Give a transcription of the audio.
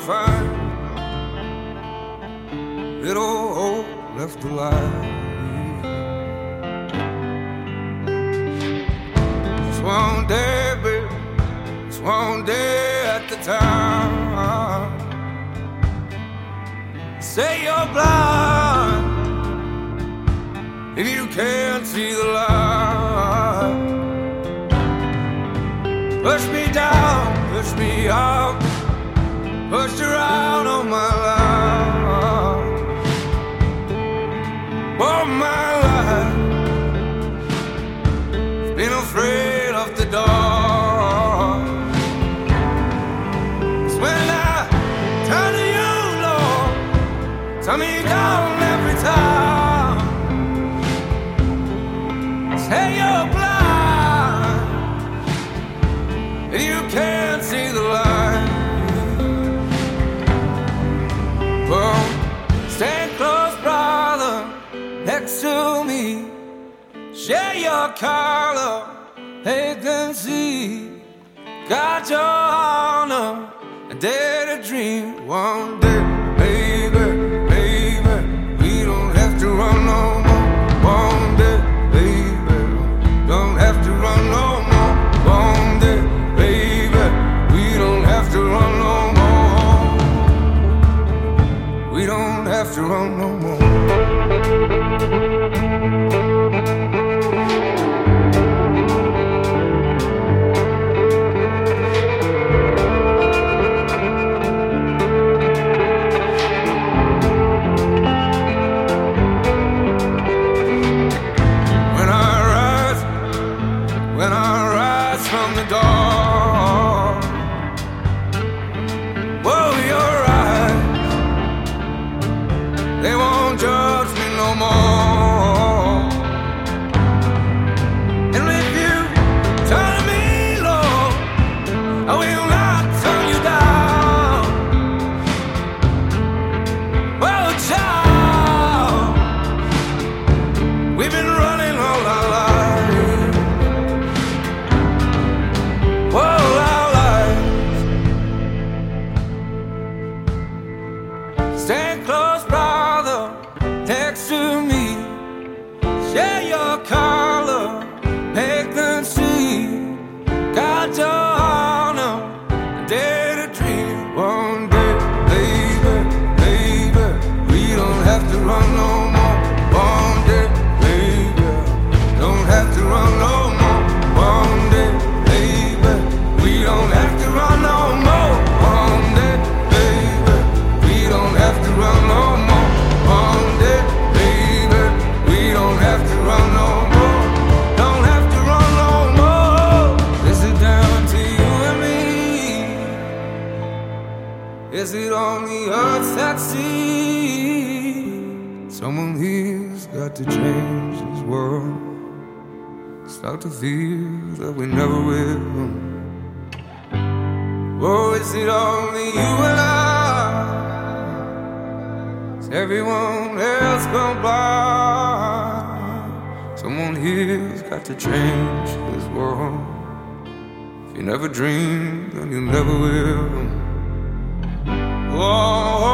find little hope left alive. Just one day, baby, just one day at the time. Say you're blind if you can't see the light. Push me down, push me out, pushed around all my life. All my life, been afraid of the dark. 'Cause when I turn to you, Lord, turn me down every time. Say you're blind and you can't see the light. Well, stand close, brother, next to me. Share your color, they can see. Got your honor, and dare to dream one day, baby, baby. We don't have to run no more. One day, baby, don't have to run no more. One day, baby, we don't have to run no more. We don't have to run no more. When I rise from the dark, whoa, your eyes, they won't judge me no more. And if you turn to me, Lord, I will not turn you down. Well, child, we've been running all our lives. Whoa, our lives. Stand close, brother, next to me. Share your color, make them see. Got your honor, dare to dream. One day, baby, baby, we don't have to run no more. One day, baby, don't have to run no more. One day, baby, we don't have to run no more. One day, baby, we don't have to run no more. One day, baby, we don't have to run no more. Don't have to run no more. Is it down to you and me? Is it only us that sees? Someone here's got to change this world. Start to feel that we never will. Oh, is it only you and I? Is everyone else gone blind? Someone here's got to change this world. If you never dream, then you never will. Oh,